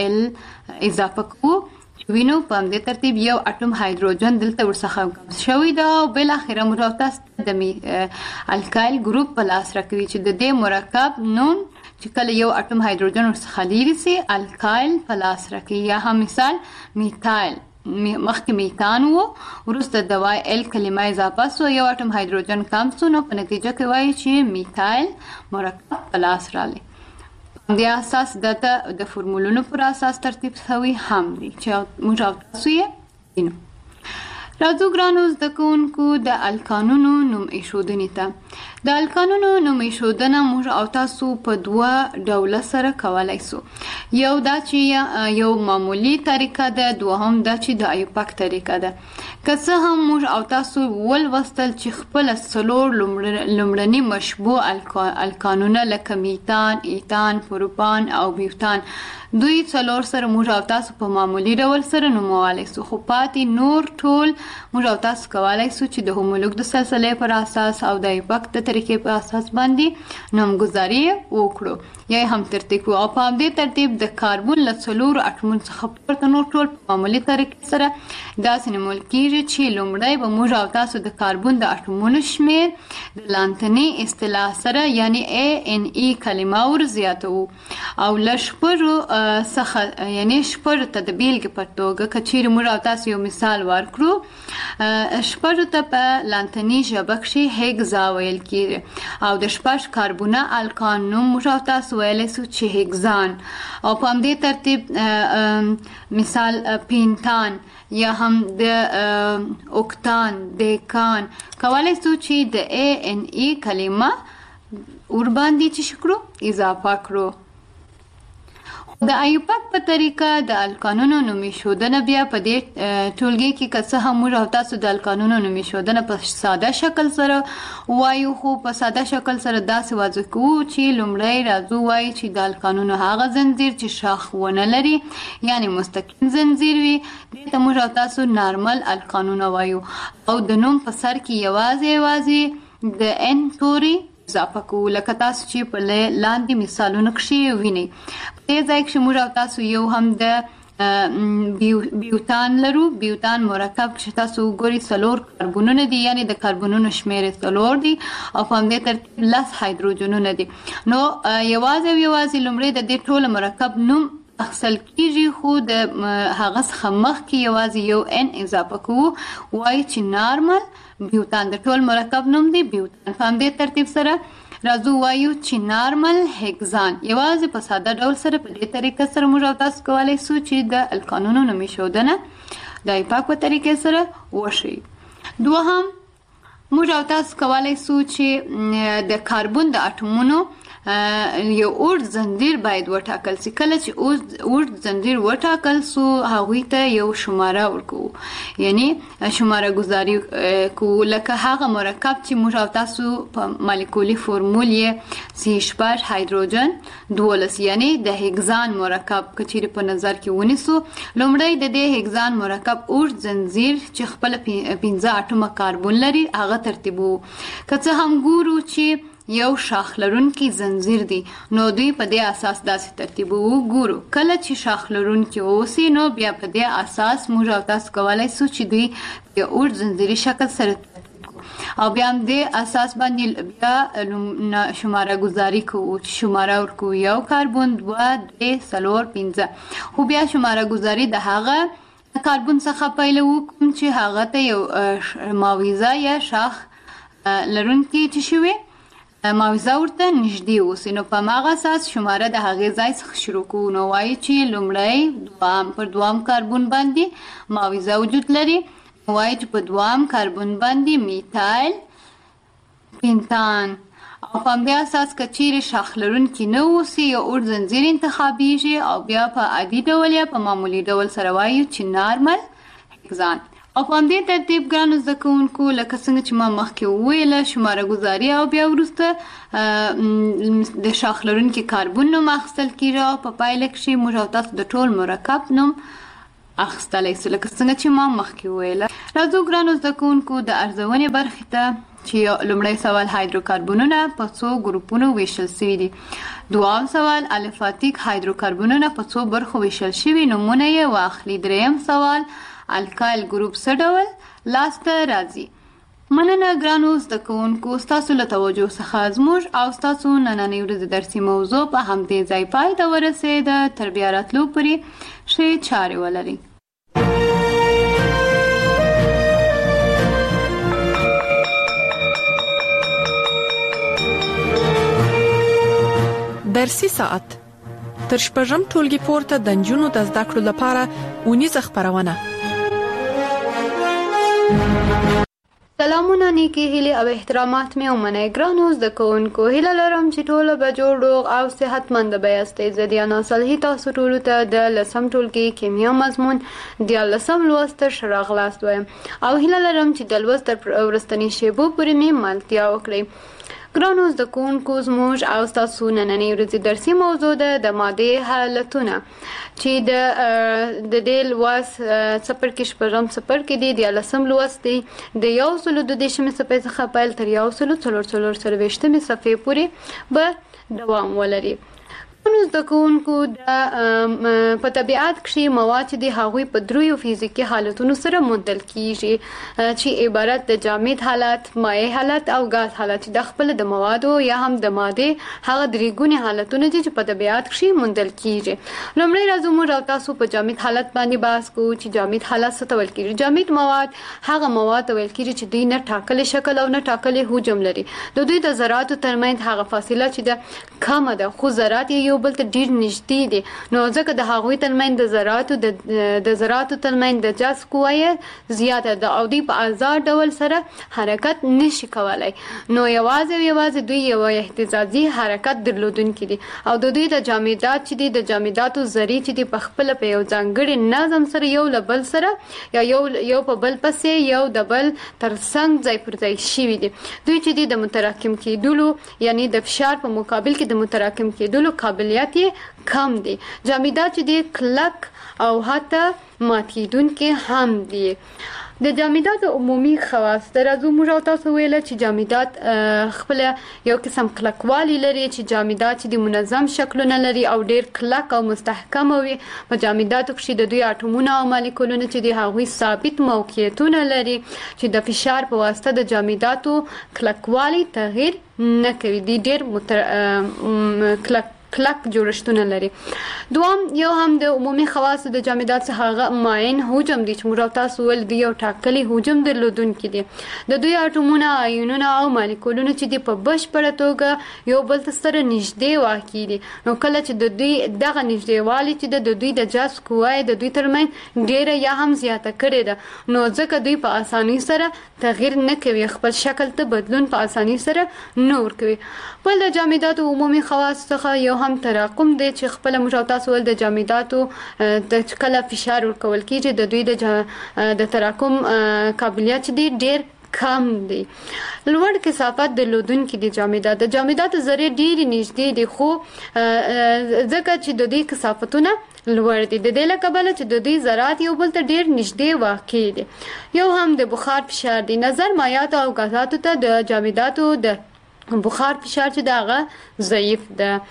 YL اضافه کوو وینو په دې ترتیب یو اټوم هایدروجن دلته ورڅخه شوی دا او بل اخره موږ تاسو د الکایل ګروپ په لاس راکوي چې د دې مرکب نوم چې کله یو اټوم هایدروجن ورڅخه لري سي الکایل په لاس راکوي یا هم مثال میتایل مخکې میتان وو وروسته د YL کلمه اضافه سو یو اټوم هایدروجن کم سو نو په نتیجه کې وایي چې میتایل مرکب په لاس رالی. د اساس د فورمولونو پر اساس ترتیب شوی هم دی چې موږ تاسو یې وینو. راځو ګرانو زده کوونکو د الکانونو نوم ایښودنې ته. د الکانونو نوم ایښودنه موږ او تاسو په دوه ډوله سره کولای سو. یو دا چې یو معمولی طریقه ده، دوهم دا چې د ایوپک طریقه ده. که څه هم موږ او تاسو ولوستل چې خپل څلور لومړني مشبوع الکانونه لکه میتان، ایتان، پروپان او بیوتان دوی څلور سره موږ او تاسو په معمولی ډول سره نومولی سو، خو پاتې نور ټول موږ او تاسو کولای سو چې د هومولوګ د سلسلې پر اساس او د ایوپک د طریقې په اساس باندې نومګذاري وکړو یا هم ترتیب او په همدې ترتیب د کاربن له څلورو اټومونو څخه پورته نور ټول په معمولی طریقې سره داسې نومول کیږي چې لومړی به موږ او تاسو د کاربن د اټومونو شمیر د لانتني اصطلاح سره یعنی ANE کلمه ور زیاتو او له شپږو څخه یعنی شپږو ته د بیلګې په توګه که چیرې موږ او تاسو یو مثال ورکړو شپږو ته په لانتني ژبه کې هیګزا ویل کیږي او د شپږ کاربونه الکان نوم موږ او تاسو ویلی سو چې هیګزان او په همدې ترتیب مثال پینتان یا هم د اوکتان، دیکان کولای سو چې د ANE کلمه ور باندې چې شکرو اضافه کړو. د ایوپاک په طریقه د القانونو نومي ښودنه بیا په دې ټولګي کې که څه هم موږ او تاسو د القانونو نومي ښودنه په ساده شکل سره وایو، خو په ساده شکل سره داسې واضح کوو چې لومړی راځو وایي چې د القانونو هغه زنځیر چې شاخ ونه لري یعنی مستقیم زنځیر وي دې ته موږ او تاسو نارمل القانونه وایو، او د نوم په سر کې یوازې د ان توري اضافه کوو لکه تاسو چې په لاندې مثالونو کښې وینئ. په دې ځای کښې موږ او تاسو یو هم د بیوتان لرو. بیوتان مرکب کښې تاسو وګورئ 4 کاربونونه دي، یعنی د کاربونونو شمیر 4 دي او په همدې ترتیب 10 هایدروجنونه دي. نو یوازې لومړی د دې ټول مرکب نوم اخیستل کېږي، خو د هغه څخه مخکې یوازې یو ان اضافه کوو، وایي چې نارمل بیوتان د ټول مرکب نوم دی بیوتان. په همدې ترتیب سره راځو وایو چې نارمل هگزان. یوازې په ساده ډول سره په دې طریقه سره موږ او تاسو کولی شو چې د القانونو نومي ښودنه د ایوپاک په طریقې سره وشي. دوهم موږ او تاسو کولی شو چې د کاربن د اټومونو یو اوږد زنځیر باید وټاکل شي. کله چې اوږد زنځیر وټاکل شو هغوی ته یو شماره ورکوو، یعنی شماره گذاری کوو، لکه هغه مرکب چې موږ او تاسو په مالیکولي فورمول یې CH5 هایدروجن 12 یعنی د هگزان مرکب که چیرې په نظر کې ونیسو. لومړی د دې هگزان مرکب اوږد زنځیر چې خپل 15 اټومه کاربن لري هغه ترتیبو. که څه هم ګورو چې یو شاخ لرونکی زنځیر دی نو دوی په دې اساس داسې ترتیبو ګورو. کله چې شاخ لرونکی اوسي نو بیا په دې اساس موږ او تاسو کولی شو چې دوی په اوږد زنځیري شکل سره او بیا هم دې اساس باندې بیا شماره گذاری کوو، شماره ورکوو 1 کاربن 2 3 4 5، خو بیا شماره گذاری د هغه کاربن څخه پیلوو کوم چې هغه ته یو ماویزه یا شاخ لرونکی چې شوی ماویزه ورته نږدې اوسي. نو په هماغه اساس شماره د هغې ځای څخه شروع کوو. نو وایي چې لومړی پر دوام کاربن باندې ماویزه وجود لري، وایي چې په دوام کاربن باندې میتایل پینتان، او په همدې اساس که چیرې شاخ لرونکي نه اوسي یو اوږد زنځیر انتخابیږي او بیا په عادي ډول یا په معمولي ډول سره وایو چې نارمل هگزان. او په همدې ترتیب ګرانو زده کوونکو لکه څنګه چې ما مخکې وویله شماره ګذاري او بیا وروسته د شاخ لرونکي کاربن نوم اخیستل کېږي او په پایله کښې موږ او تاسو د ټول مرکب نوم اخیستلی سو لکه څنګه چې ما مخکې وویله. راځو ګرانو زده کوونکو د ارزونې برخې ته چې لومړی سوال هایدروکاربنونه په څو ګروپونو ویشل شوي دي. دوام سوال الفاتیک هایدروکاربنونه په څو برخو ویشل شوي نومونه یې واخلي. دریم سوال الکایل ګروپ څه ډول لاسته راځي. مننه ګرانو زده کوونکو ستاسو له توجه څخه زموږ او ستاسو نننۍ ورځې درسي موضوع په همدې ځای پای ته ورسېده. تر بیا راتلو پورې ښې چارې ولرئ. درسي ساعت تر شپږم ټولګي پورته د نجونو د زده کړو لپاره اونیزه خپرونه. سلامونه، نیکی هیلې او احترامات مې ومنئ. ګرانو زده کوونکو هیله لرم چې ټوله به جوړ روغ او صحتمنده به یاستئ. زه دیانا صالحي تاسو ټولو ته د 10م ټولګي کیمیا مضمون 14م لوست ته ښه راغلاست وایم او هیله لرم چې د لوست تر وروستنۍ شیبو پورې مې ملتیا وکړئ. ګرانو زده کوونکو زموږ او ستاسو نننۍ ورځې درسي موضوع ده د مادې حالتونه چې د دې لوست څپرکي شپږم څپرکي دی 14م لوست دی د 122 صفحې څخه پیل تر 144 صفحې پورې به دوام ولري. ګرانو زده کوونکو په طبیعت کښې مواد چې دي هغوی په دریو فزیکي حالتونو سره موندل کېږي چې عبارت د جامد حالت، مایع حالت او غاز حالت چې د خپل د موادو یا هم د مادې هغه درې ګونې حالتونه دي چې په طبیعت کښې موندل کېږي. لومړی راځو موږ او تاسو په جامد حالت باندې بحث کوو چې جامد حالت څه ته ویل کېږي. جامد مواد هغه مواد ته ویل کېږي چې دوی نه ټاکلی شکل او نه ټاکلی حجم لري. د دوی د ذراتو ترمنځ هغه فاصله چې ده کمه ده خو ذرات یې یو بل ته ډیر نږدې دي نو ځکه د هغوی ترمنځ د ذراتو ترمنځ د جذب قوه زیاته ده او دوی په آزاد ډول سره حرکت نشي کولای نو یوازې دوی یو اهتزازي حرکت درلودونکي دي او د دوی د جامدات چې دي د جامداتو ذرې چې دي په خپل په یو ځانګړي نظم سره یو له بل سره یا یو په بل پسې یو د بل ترڅنګ ځای پر ځای شوي دي دوی چې دي د متراکم کېدلو یعنی د فشار په مقابل کې د متراکم کېدلو قابلیت یې کم دی جامدات چې دي کلک او حتی ماتېدونکي هم دي د جامداتو عمومي خواص درازو موږ او تاسو ویل چې جامدات خپل یو قسم کلکوالی لري چې جامدات چې د منظم شکلونه لري او ډیر کلک او مستحکم وي په جامداتو کې د دوی اټومونه او مالیکولونه چې د هغوی ثابت موقعیتونه لري چې د فشار په واسطه د جامداتو کلکوالی تغییر نه کوي د ډیر کلک جوړښتونه لري دوام یو هم د عمومي خواص د جامدات څخه هغه معین حجم دي چې موږ تاسو ول دی یو ټاکلي حجم درلودونکي دي د دوی اټومونه آیونونه او مالیکولونه چې دي په بشپړه توګه یو بل سره نږدې واقع دي نو کله چې د دوی دغه نږدېوالي چې د دوی د جذب قوه د دوی ترمنځ ډیره یا هم زیاته کړې ده نو ځکه دوی په اسانۍ سره تغییر نه کوي خپل شکل ته بدلون په اسانۍ سره نه ورکوي بل د جامداتو عمومي خواص څخه یو هم تراکم دی چې خپل موږ تاسو ول د جامداتو د کله فشار ورکول کیږي د دوی د تراکم قابلیت دی ډیر کم دی لوړ کثافت درلودونکي دي جامدات د جامداتو ذرې ډېرې نږدې دي خو ځکه چې د دوی کثافتونه لوړ دي د دې له کبله چې د دوی ذرات یو بل ته ډېر نږدې واقع دي یو هم د بخار فشار دی نظر مایعاتو او غازاتو ته د جامداتو د بخار فشار چې دغه ضعیف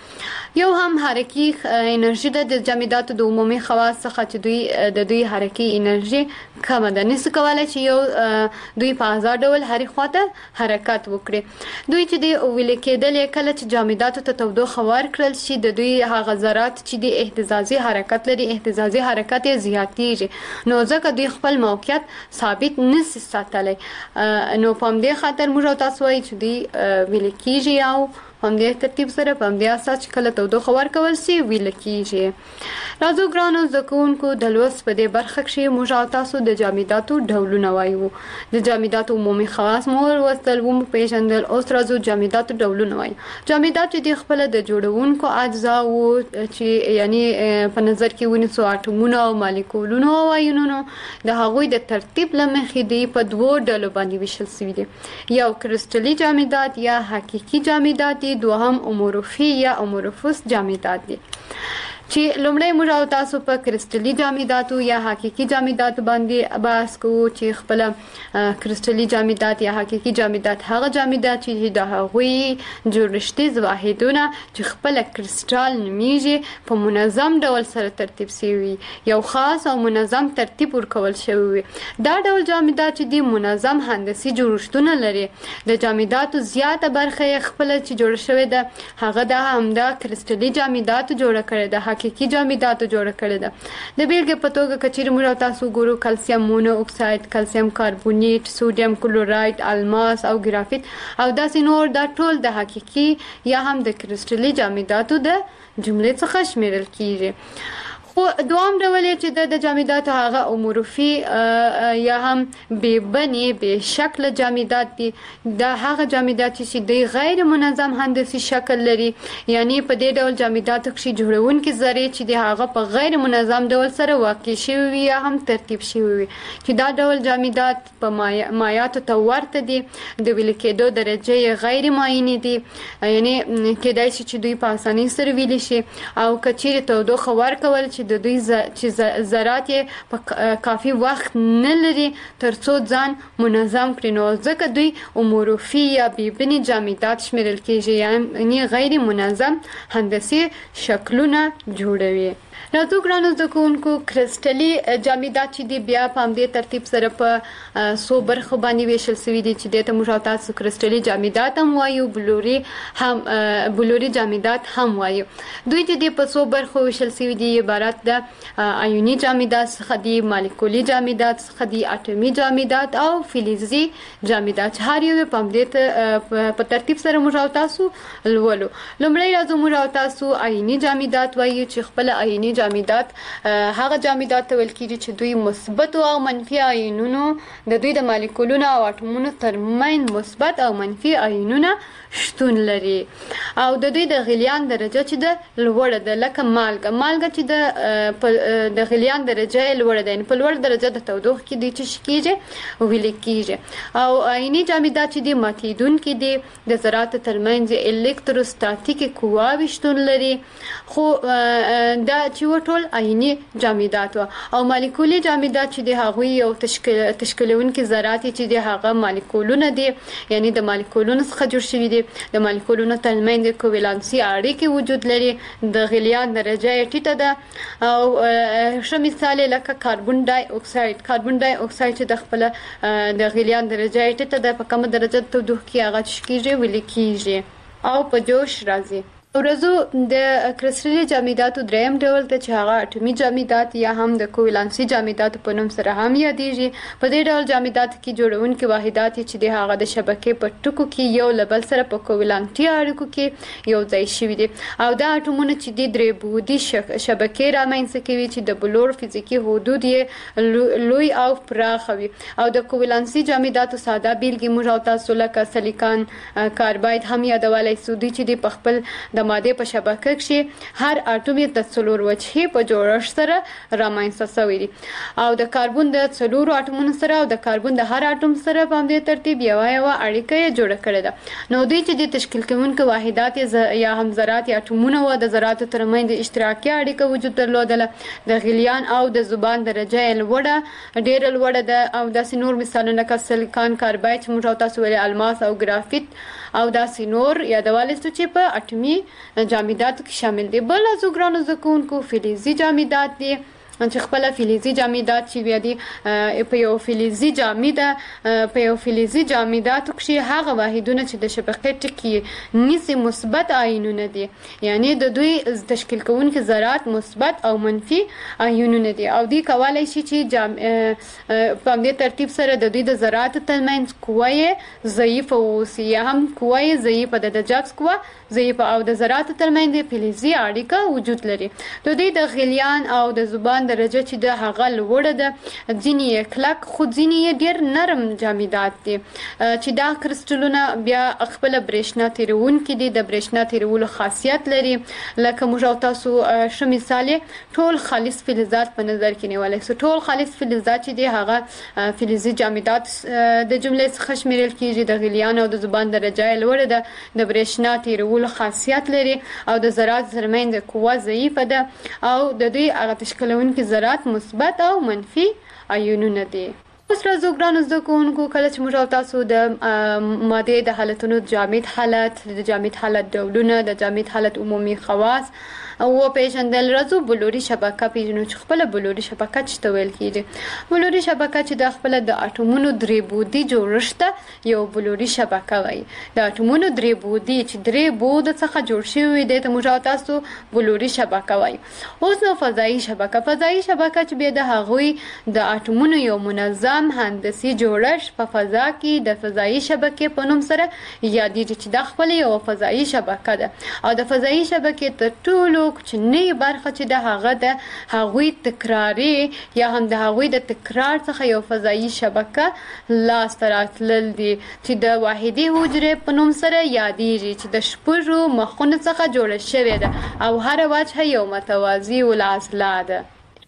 ده یو هم حرکي انرژي د جامداتو د عمومي خواص څخه چې دوی حرکي انرژي کمه ده نس کولای چې یو دوی په آزاد ډول هرې خواته حرکت وکړي دوی چې د ویل کېدل کله چې جامداتو ته تودوخه ورکړل شي د دوی هغه ذرات چې د اهتزازي حرکت لري اهتزازي حرکت یې زیاتېږي نو ځکه دوی خپل موقعیت ثابت نشي ساتلی نو په همدې خاطر موږ تاسو وایي چې دوی ویل کېږي او په همدې ترتیب سره په همدې اساس چې کله تودوخه ورکول شي ویل کېږي راځو ګرانو زده کوونکو د لوست په دې برخه کې موږ او تاسو د جامداتو ډولونه وایو د جامداتو عمومي خواص مو ولوستل ومو پیژندل اوس راځو جامداتو ډولونه وایو جامدات چې خپل د جوړونکو اجزا وو چې یعنی په نظر کې ونیسو اټومونه او مالیکولونه او آیونونه د هغوی د ترتیب لمخې دی په دوو ډلو باندې ویشل شوي دي یو کرسټلي جامدات یا حقیقي جامدات دي دوهم امورفي یا امورفوس جامدات دي چې لومړی موږ او تاسو په کرسټلي جامداتو یا حقیقي جامداتو باندې بحث کوو چې خپل کرسټلي جامدات یا حقیقي جامدات هغه جامدات چې د هغوی جوړښتیز واحدونه چې خپل کرسټال نومیږي په منظم ډول سره ترتیب شوي یو خاص او منظم ترتیب ورکول شوی دا ډول جامدات چې د منظم هندسي جوړښتونه لري د جامداتو زیاته برخه خپل چې جوړ شوی ده هغه د همدا کرسټلي جامداتو جوړ کړي ده حقیقي جامداتو جوړ کړي ده د بیلګې په توګه کچېرې موږ تاسو ګورو کلسیم مونو اکساید کلسیم کاربونیټ سوډیم کلورایډ الماس او ګرافیت او داسې نور دا ټول د حقیقي یا هم د کرسټلي جامداتو د جملې څخه شمیرل کیږي خو دوام ډول چې د جامداتو هغه امورفي یا هم بې بنې بې شکل جامدات دي دا هغه جامدات چې د غیر منظم هندسي شکل لري یعنی په دې ډول جامداتو کې جوړونکي ذرې چې د هغه په غیر منظم ډول سره واقع شوي وي یا هم ترتیب شوي وي چې دا ډول جامدات په مایعاتو ته ورته دي د ویل کېدو درجه یې غیر معینې دي یعنی کېدای شي چې دوی په اسانۍ سره ویلی شي او کچېرې تودوخه ورکول چې د دوی چې ذرات یې په کافي وخت نه لري ترڅو ځان منظم کړي نو ځکه دوی امورفي یا بېبني جامدات شمیرل کېږي یعنی غیر منظم هندسي شکلونه جوړوي راځو ګرانو زده کوونکو کرسټلي جامدات چې دي بیا په همدې ترتیب سره په څو برخو باندې ویشل شوي دي چې دې ته موږ او تاسو کرسټلي جامدات هم وایو بلوري جامدات هم وایو. دوی چې دي په څو برخو ویشل شوي دي عبارت د آیوني جامدات څخه دي، مالیکولي جامدات څخه دي، اټومي جامدات او فلزي جامدات. هر یو په همدې په ترتیب سره موږ او تاسو لولو. لومړی راځو موږ او تاسو آیوني جامدات وایو چې خپل آیوني جامدات هغه جامدات ته ویل کېږي چې دوی مثبت او منفي آیونونو د دوی د مالیکولونو او اټومونو ترمنځ مثبت او منفي آیونونه شتون لري او د دوی د غلیان درجه چې د لوړه ده، لکه مالګه چې د غلیان درجه لوړه ده، په لوړ درجه د تودوخې کې دي چې کېږي ویلې کېږي. او آیوني جامدات چې دي ماتیدونکي دي، د ذراتو ترمنځ الکتروستاتیکي قواوې شتون لري. خو دا چې ټول آیوني جامدات او مالیکولي جامدات چې دي هغوی یو تشکیلونکي ذرات چې دي هغه مالیکولونه دي، یعنی د مالیکولونو څخه جوړ شوي دي. د مالیکولونو ترمنځ کوولانسي اړیکې وجود لري، د غلیان درجه یې ټیټه ده. او ښه مثال یې لکه کاربن ډای اکساید چې د خپله د غلیان درجه یې ټیټه ده، په کمه درجه د تودوخې کې هغه کېږي ویلې کېږي او په جوش راځي. ورځو د کرسټلي جامداتو دریم ډول ته چې هغه اټومي جامدات یا هم د کوولانسي جامداتو په نوم سره هم یادېږي. په دې ډول جامداتو کې جوړونکي واحدات چې د هغه د شبکې په ټکو کې یو له بل سره په کوولانتي اړیکو کې یو ځای شوي دي او دا اټومونه چې دي درې بعدي شبکې رامنځته کوي چې د بلور فزیکي حدود یې لوی او پراخه وي. او د کوولانسي جامداتو ساده بیلګې موږ او تاسو لکه سلیکان کارباید هم یادولی سو. دوی چې دي په خپل د ماده په شبکه کې هر اټوم یې د څلور وجهې په جوړښت سره رامنځته شوی دی او د کاربن د څلورو اټومونو سره او د کاربن د هر اټوم سره په همدې ترتیب یو اړیکه جوړه کړې ده. نو دوی چې د تشکیل کوونکي واحدات یا هم ذرات یا اټومونه و د ذراتو ترمنځ د اشتراکي اړیکه وجود درلودله. د غلیان او د ذوبان درجه ډېره لوړه ده او داسې نور مثالونه لکه سلیکان کارباید چې موږ تاسو ویلي الماس او ګرافیت او داسې نور یادولی سو چې په اټومي جامداتو کې شامل دي. بل از ګرانو زده کوونکو فلزي جامدات دي چې خپل فلزي جامدات چې بیا دي په یو فلزي جامداتو کې هغه واحدونه چې د شبکې ټکي نیسي مثبت آیونونه دي، یعنی د دوی تشکیل کوونکي ذرات مثبت او منفي آیونونه دي او دوی کولی شي چې په همدې ترتیب سره د دوی د ذراتو ترمنځ قوه یې ضعیفه واوسي یا هم قوه یې ضعیفه ده، د جذب قوه ضعیفه او د ذراتو ترمنځ فلزي اړیکه وجود لري. د دوی د غلیان او د ذوبان درجه چې د هغه لوړه ده، ځینې یې کلک خو ځینې یې ډېر نرم جامدات دي چې دا کرسټلونه بیا خپله برېښنا تیروونکي دي، د برېښنا تیرولو خاصیت لري. لکه موږ او تاسو ښه مثال یې ټول خالص فلزات په نظر کې نیولی سو. ټول خالص فلزات چې دي هغه فلزي جامدات د جملې څخه شمیرل کېږي. د غلیان او د ذوبان درجه یې لوړه ده، د برېښنا تیرولو خاصیت لري او د ذرات ترمنځ قوه ضعیفه ده او د دوی هغه تشکیلونکي ذرات مثبت او منفي آیونونه دي. اوس راځو ګرانو زده کوونکو، کله چې موږ او تاسو د مادې د حالتونو جامد حالت، د جامد حالت ډولونه، د جامد حالت عمومي خواص وپېژندل، راځو بلوري شبکه پېژنو چې خپله بلوري شبکه چې ته ویل کېږي. بلوري شبکه چې د خپله د اټومونو درې بعدي جوړښت ته یو بلوري شبکه وایي. د اټومونو درې بعدي چې درې بعد څخه جوړ شوي وي دې ته موږ او تاسو بلوري شبکه وایي. اوس نو فضایي شبکه چې بیا د هغوی د اټومونو یو منظم هندسي جوړښت په فضا کې د فضایي شبکې په نوم سره یادېږي چې دا خپله یو فضایي شبکه ده او د فضایي شبکې تر ټولو کوچنۍ برخه چې د هغه د هغوی تکراري یا هم د هغوی د تکرار څخه یو فضایي شبکه لاسته راتلل دي چې د واحدي حجرې په نوم سره یادېږي چې د شپږو مخونو څخه جوړه شوې ده او هره وجهه یو متوازي الاضلاع ده.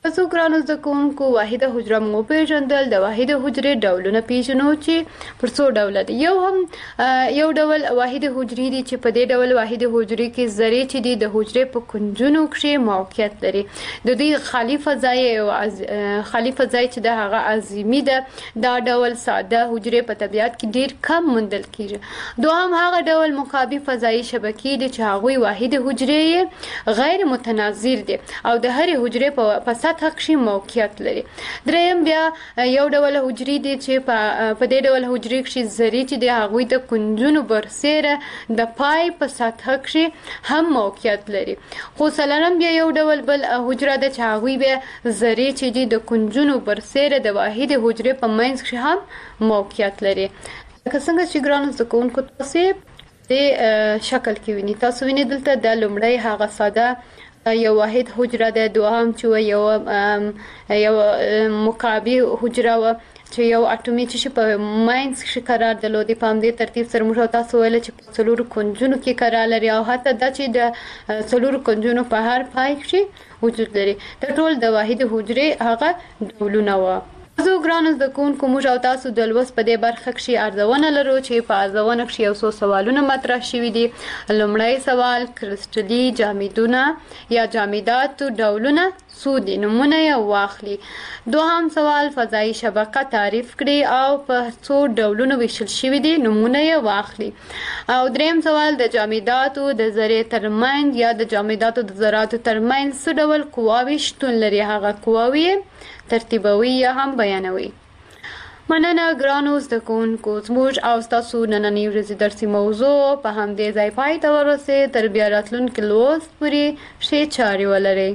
تاسو ګرانو زده کوونکو واحده حجره مو پیژندل. د واحده حجرې ډولونه پیژنو چې پر څو ډوله دي. یو ډول واحده حجرې دي چې په دې ډول واحده حجرې کې ذرې چې دي د حجرې په کنجونو کې موقعیت لري. د دې خالي فضای چې د هغه عظیمی ده. دا ډول ساده حجرې په طبیعت کې ډیر کم موندل کیږي. دوهم هغه ډول مقابل فضایی شبکې دي چې هغوی واحده حجرې غیر متناظر دي او د هرې حجرې په سطح کې موقعیت لري. دریم بیا یو ډول حجرې دي چې په دې ډول حجرې کې ذرې چې دي هغوی د کنجونو برسېره د پای په سطح کې هم موقعیت لري. خو څلورم بیا یو ډول بل حجره ده چې هغوی بیا ذرې چې دي د کنجونو برسېره د واحده حجرې په منځ کې هم موقعیت لري. لکه څنګه چې ګرانو زده کوونکو تاسو د شکل کې ویني. تاسو وینئ دلته د لومړی هغه ساده یو واحد حجره ده. دوهم چې یو مقابل حجره و چې یو اټومي چې په ماینز کې قرار درلود. په همدې ترتیب سره موږ تاسو ویل چې په څلورو کنجونو کې قرار لري او حتی دا چې د څلورو کنجونو په هر پای کې وجود لري. د ټول د واحد حجرې هغه ډولونه و. زه ګرانو زده کوونکو موږ او تاسو د لوست په دې برخه کې ارزونه لرو چې په ارزونه کې یو څو سوالونه مطرح شوي دي. لومړی سوال کرسټلي جامدونه یا جامدات ډولونه څو دي نمونه یې واخلي. دوهم سوال فضایی شبکه تعریف کړي او په څو ډولونو ویشل شوي دي نمونه یې واخلي. او دریم سوال د جامداتو د ذرې ترمنځ یا د جامداتو د ذراتو ترمنځ څه ډول قواوې شتون لري هغه قواوې ترتیبوي یا هم بیانوي. مننه ګرانو زده کوونکو. زموږ او ستاسو نننۍ ورځې درسي موضوع په همدې ځای پای ته ورسېد. تر بیا راتلونکي لوست پورې ښې چارې ولرئ.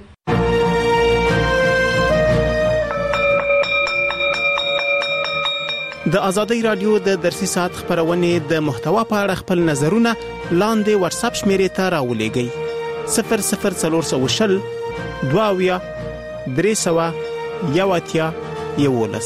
د ازادۍ رادیو د درسي ساعت خبرونې د محتوا په اړه خپل نظرونه لاندې واتس اپ شمیرې ته راولېږئ. 00420 22 311